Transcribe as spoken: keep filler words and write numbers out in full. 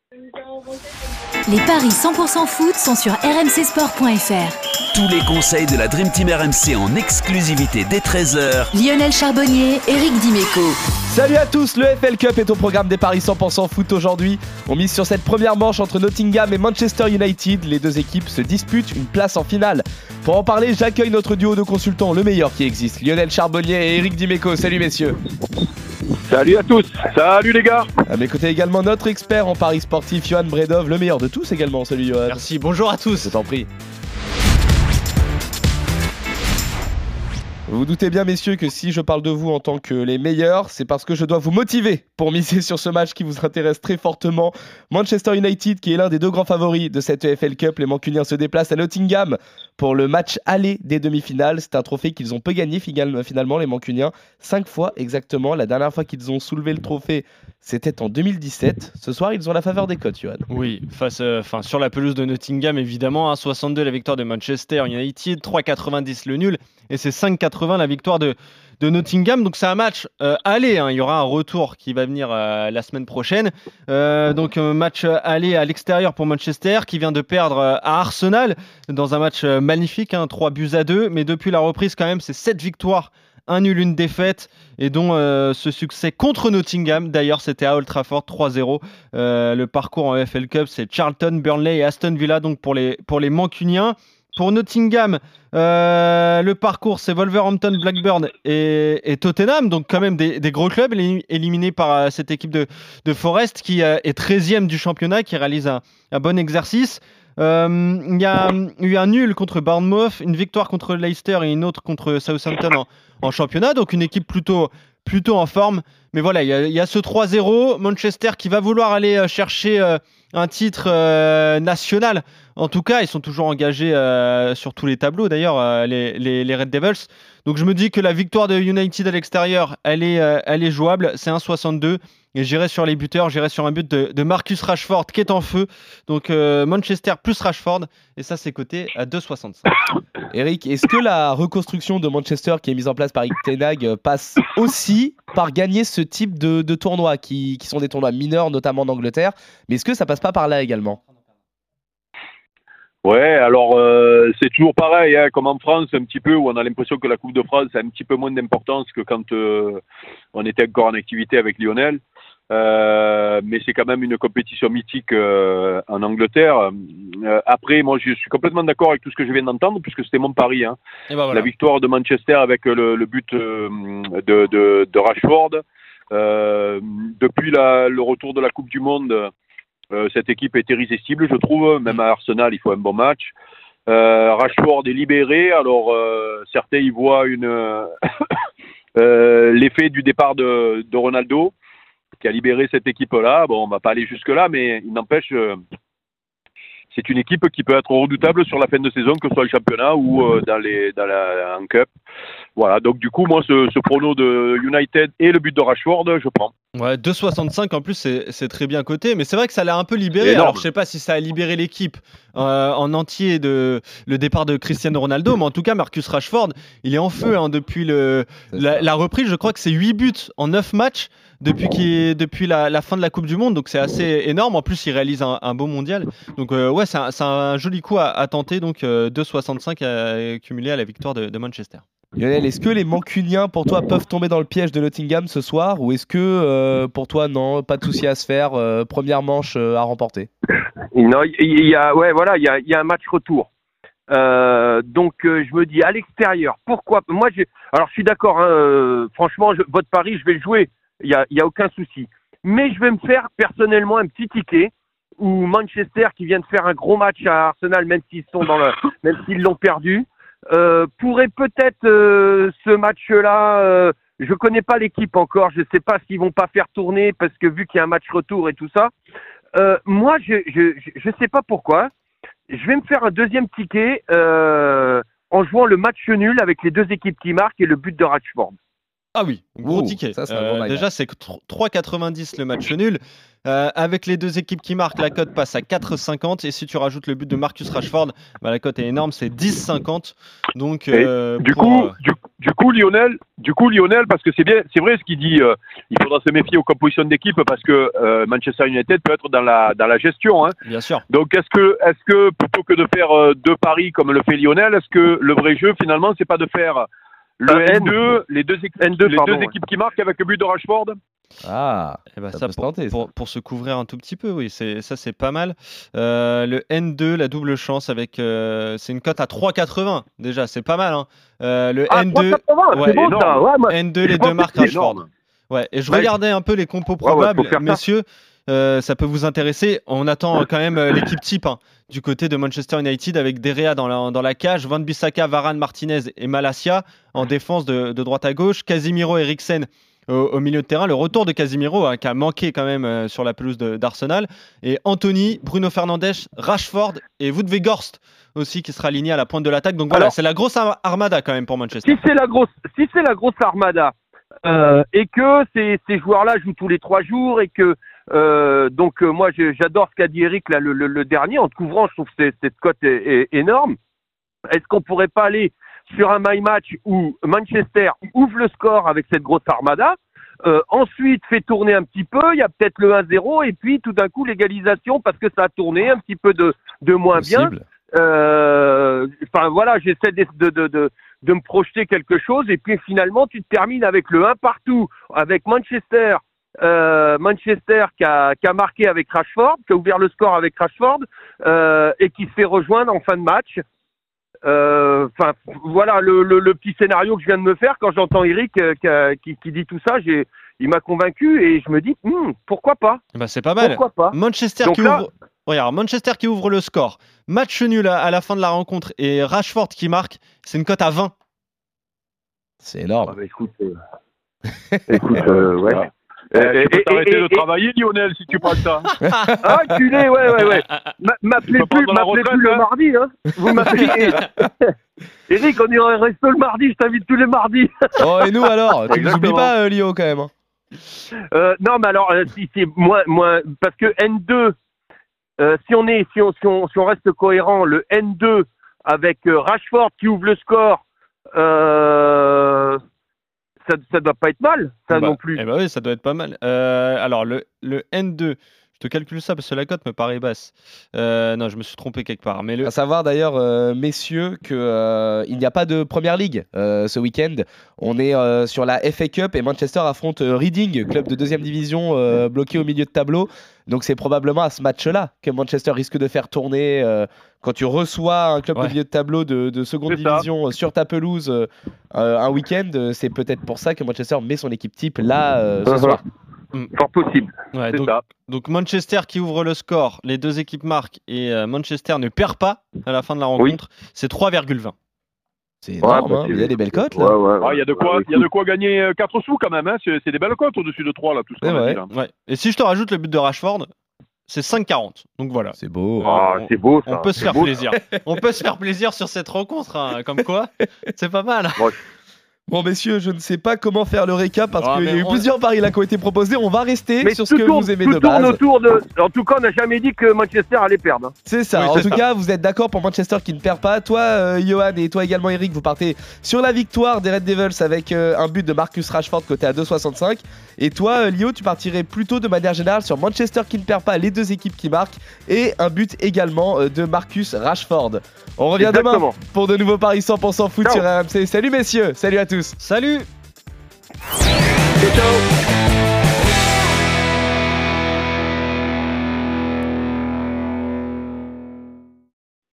Les paris cent pour cent foot sont sur r m c sport point f r. Tous les conseils de la Dream Team R M C en exclusivité dès treize heures. Lionel Charbonnier, Eric Dimeco. Salut à tous, le F L Cup est au programme des paris cent pour cent foot aujourd'hui. On mise sur cette première manche entre Nottingham et Manchester United. Les deux équipes se disputent une place en finale. Pour en parler, j'accueille notre duo de consultants, le meilleur qui existe, Lionel Charbonnier et Eric Dimeco. Salut messieurs. Salut à tous, salut les gars. À mes côtés également notre expert en paris sportif, Johan Bredov, le meilleur de tous également. Salut Johan. Merci, bonjour à tous. Je t'en prie. Vous vous doutez bien messieurs que si je parle de vous en tant que les meilleurs, c'est parce que je dois vous motiver pour miser sur ce match qui vous intéresse très fortement. Manchester United qui est l'un des deux grands favoris de cette F L Cup. Les Mancuniens se déplacent à Nottingham pour le match aller des demi-finales. C'est un trophée qu'ils ont peu gagné finalement, les Mancuniens. Cinq fois exactement. La dernière fois qu'ils ont soulevé le trophée, c'était en deux mille dix-sept. Ce soir, ils ont la faveur des cotes, Johan. Oui, face, euh, sur la pelouse de Nottingham, évidemment. un virgule soixante-deux la victoire de Manchester United, trois virgule quatre-vingt-dix le nul. Et c'est cinq virgule quatre-vingts la victoire de, de Nottingham. Donc c'est un match euh, aller. Hein. Il y aura un retour qui va venir euh, la semaine prochaine. Euh, donc un match aller à l'extérieur pour Manchester qui vient de perdre euh, à Arsenal dans un match euh, magnifique, hein, trois buts à deux. Mais depuis la reprise quand même, c'est sept victoires. Un nul, une défaite, et dont euh, ce succès contre Nottingham. D'ailleurs, c'était à Old Trafford, trois zéro. Euh, le parcours en F L Cup, c'est Charlton, Burnley et Aston Villa, donc pour les, pour les Mancuniens. Pour Nottingham, euh, le parcours, c'est Wolverhampton, Blackburn et, et Tottenham, donc quand même des, des gros clubs éliminés par euh, cette équipe de, de Forest qui euh, est treizième du championnat, qui réalise un, un bon exercice. Euh, il y a eu un nul contre Bournemouth, une victoire contre Leicester et une autre contre Southampton en, en championnat, donc une équipe plutôt, plutôt en forme. Mais voilà, il y a, il y a ce trois zéro, Manchester qui va vouloir aller chercher euh, un titre euh, national. En tout cas, ils sont toujours engagés euh, sur tous les tableaux, d'ailleurs, euh, les, les, les Red Devils. Donc je me dis que la victoire de United à l'extérieur, elle est, euh, elle est jouable, c'est un virgule soixante-deux. Et j'irai sur les buteurs, j'irai sur un but de, de Marcus Rashford qui est en feu. Donc euh, Manchester plus Rashford, et ça c'est coté à deux virgule soixante-cinq. Eric, est-ce que la reconstruction de Manchester qui est mise en place par Eric Ten Hag passe aussi par gagner ce type de, de tournois qui, qui sont des tournois mineurs, notamment en Angleterre, mais est-ce que ça passe pas par là également ? Ouais, alors euh, c'est toujours pareil, hein, comme en France, un petit peu, où on a l'impression que la Coupe de France a un petit peu moins d'importance que quand euh, on était encore en activité avec Lionel. Euh, mais c'est quand même une compétition mythique euh, en Angleterre. Euh, après, moi, je suis complètement d'accord avec tout ce que je viens d'entendre, puisque c'était mon pari. Hein. Et ben voilà. La victoire de Manchester avec le, le but euh, de, de, de Rashford. Euh, depuis la, le retour de la Coupe du Monde, euh, cette équipe est irrésistible, je trouve. Même à Arsenal, il faut un bon match. Euh, Rashford est libéré. Alors, euh, certains y voient une, euh, l'effet du départ de, de Ronaldo, qui a libéré cette équipe-là. Bon, on va pas aller jusque-là, mais il n'empêche, euh, c'est une équipe qui peut être redoutable sur la fin de saison, que ce soit le championnat ou euh, dans les, dans la, en Cup. Voilà, donc du coup, moi, ce, ce prono de United et le but de Rashford, je prends. Ouais, deux virgule soixante-cinq en plus, c'est, c'est très bien coté, mais c'est vrai que ça l'a un peu libéré. Alors, je sais pas si ça a libéré l'équipe euh, en entier de le départ de Cristiano Ronaldo, mais en tout cas, Marcus Rashford, il est en feu hein, depuis le, la, la reprise. Je crois que c'est huit buts en neuf matchs depuis, qu'il, depuis la, la fin de la Coupe du Monde, donc c'est assez énorme. En plus, il réalise un, un beau mondial. Donc, euh, ouais, c'est un, c'est un joli coup à, à tenter. Donc, euh, deux virgule soixante-cinq à, cumulé à la victoire de, de Manchester. Lionel, est-ce que les Mancuniens, pour toi, peuvent tomber dans le piège de Nottingham ce soir, ou est-ce que, euh, pour toi, non, pas de souci à se faire, euh, première manche euh, à remporter ? Non, il y a, ouais, voilà, il y a, il y a un match retour. Euh, donc, euh, je me dis à l'extérieur, pourquoi ? Moi, j'ai, alors, je suis d'accord. Hein, euh, franchement, je, votre pari, je vais le jouer. Il y a, il y a aucun souci. Mais je vais me faire personnellement un petit ticket où Manchester, qui vient de faire un gros match à Arsenal, même s'ils sont dans le, même s'ils l'ont perdu. Euh, pourrait peut-être euh, ce match-là, euh, je connais pas l'équipe encore, je sais pas s'ils vont pas faire tourner parce que vu qu'il y a un match retour et tout ça, euh, moi je, je je sais pas pourquoi, je vais me faire un deuxième ticket euh, en jouant le match nul avec les deux équipes qui marquent et le but de Rashford. Ah oui, gros Ouh, ticket. ça, c'est un Euh, bon bail, déjà, c'est que trois quatre-vingt-dix le match nul. Euh, avec les deux équipes qui marquent, la cote passe à quatre cinquante. Et si tu rajoutes le but de Marcus Rashford, bah, la cote est énorme, c'est dix cinquante. Donc, euh, Du pour, coup, euh, du, du coup, Lionel, du coup, Lionel, parce que c'est bien, c'est vrai ce qu'il dit. euh, il faudra se méfier aux compositions d'équipe parce que euh, Manchester United peut être dans la dans la gestion. Hein. bien sûr. Donc, est-ce que, est-ce que plutôt que de faire euh, deux paris comme le fait Lionel, est-ce que le vrai jeu finalement, c'est pas de faire le Euh, N deux, les deux équipes, N deux, les pardon, deux ouais. équipes qui marquent avec le but de Rashford? Ah, Eh ben, ça ça, peut se pour, tenter, ça. pour, pour se couvrir un tout petit peu, oui, c'est, ça c'est pas mal. Euh, le N deux, la double chance, avec, euh, c'est une cote à trois quatre-vingts déjà, c'est pas mal. Hein. Euh, le Ah, N trois deux, quatre-vingts, ouais, c'est beau ça. Ouais, moi, N deux, je les pense deux que marques c'est Rashford. énorme. Ouais, et je Ouais. regardais un peu les compos ouais, probables, faut faire ça. messieurs. Euh, ça peut vous intéresser. On attend quand même euh, l'équipe type hein, du côté de Manchester United avec Derea dans la, dans la cage, Van Bissaka, Varane, Martinez et Malacia en défense de, de droite à gauche, Casemiro, Eriksen au, au milieu de terrain. Le retour de Casemiro hein, qui a manqué quand même euh, sur la pelouse de- d'Arsenal. Et Anthony, Bruno Fernandes, Rashford et Wout Weghorst aussi qui sera aligné à la pointe de l'attaque. Donc voilà, Alors- c'est la grosse ar- armada quand même pour Manchester. Si c'est la grosse, si c'est la grosse armada euh, et que ces, ces joueurs-là jouent tous les trois jours et que euh, donc euh, moi je- j'adore ce qu'a dit Eric là le, le, le dernier en te couvrant, je trouve que c'est- cette cote est, est énorme. Est-ce qu'on pourrait pas aller sur un my match où Manchester ouvre le score avec cette grosse armada, euh, ensuite fait tourner un petit peu, il y a peut-être le un zéro et puis tout d'un coup l'égalisation parce que ça a tourné un petit peu de de moins bien. possible. Euh, Enfin voilà, j'essaie de, de, de, de, de me projeter quelque chose et puis finalement tu te termines avec le un partout avec Manchester, euh, Manchester qui a, qui a marqué avec Rashford, qui a ouvert le score avec Rashford euh, et qui se fait rejoindre en fin de match. Euh, Enfin voilà le, le, le petit scénario que je viens de me faire quand j'entends Eric euh, qui, a- qui, qui dit tout ça, j'ai, il m'a convaincu et je me dis hmm, pourquoi pas, Bah, c'est pas mal. pourquoi pas. Manchester Donc qui là- ouvre. Regarde, Manchester qui ouvre le score. Match nul à, à la fin de la rencontre et Rashford qui marque. C'est une cote à vingt. C'est énorme. Ah bah écoute, euh, écoute euh, ouais. Eh, Euh, tu peux et- t'arrêter et- de et- travailler, Lionel, si tu prends ça. Ah, culé, ouais, ouais, ouais. Ma- M'appelez peux plus, prendre la m'appelez retraite, plus le hein. mardi, hein. Vous m'appelez. Eric, on irait resto le mardi, je t'invite tous les mardis. Oh, et nous alors? Tu nous oublies Exactement. pas, euh, Lio, quand même. hein. Euh, non, mais alors, euh, si c'est moins, moins, parce que N deux, euh, si on est, si on, si on, si on reste cohérent, le N deux avec euh, Rashford qui ouvre le score, euh, ça, ça doit pas être mal, ça Bah, non plus. Eh bah oui, ça doit être pas mal. Euh, alors, le, le N deux, je te calcule ça parce que la cote me paraît basse. Euh, non, je me suis trompé quelque part. Mais le... À savoir d'ailleurs, euh, messieurs, que euh, il n'y a pas de Première Ligue euh, ce week-end. On est euh, sur la F A Cup et Manchester affronte euh, Reading, club de deuxième division euh, bloqué au milieu de tableau. Donc c'est probablement à ce match-là que Manchester risque de faire tourner. euh, quand tu reçois un club Ouais. de milieu de tableau de, de seconde C'est ça. division euh, sur ta pelouse euh, euh, un week-end, euh, c'est peut-être pour ça que Manchester met son équipe type là euh, ce Uh-huh. soir. Fort possible. Ouais, C'est donc, ça. donc Manchester qui ouvre le score, les deux équipes marquent et euh, Manchester ne perd pas à la fin de la rencontre. C'est trois virgule vingt. C'est énorme, Ouais, hein, bah, il y a des belles cotes Ouais, là. ouais, ouais. Ah, il y a de quoi, Ouais, il y a de quoi gagner euh, quatre sous quand même. Hein. C'est, c'est des belles cotes au-dessus de trois là, tout ce qu'on C'est a vrai. dit là. Ouais. Et si je te rajoute le but de Rashford, c'est cinq quarante. Donc voilà. C'est beau. Ah, on- c'est beau ça. On peut se c'est faire beau, ça. plaisir. On peut se faire plaisir sur cette rencontre, hein, comme quoi. C'est pas mal. Bon, messieurs, je ne sais pas comment faire le récap parce Ah, qu'il y a mais eu on- plusieurs paris là qui ont été proposés. On va rester Mais sur ce tout que tourne, vous aimez tout de tourne base. autour de. En tout cas, on n'a jamais dit que Manchester allait perdre. hein. C'est ça. Oui, en c'est tout ça. cas, vous êtes d'accord pour Manchester qui ne perd pas. Toi, euh, Johan, et toi également, Eric, vous partez sur la victoire des Red Devils avec euh, un but de Marcus Rashford côté à deux virgule soixante-cinq. Et toi, euh, Lio, tu partirais plutôt de manière générale sur Manchester qui ne perd pas, les deux équipes qui marquent et un but également euh, de Marcus Rashford. On revient demain Exactement. pour de nouveaux paris cent pour cent foot Ciao. sur R M C. Salut messieurs, salut à tous. Salut! Ciao, ciao.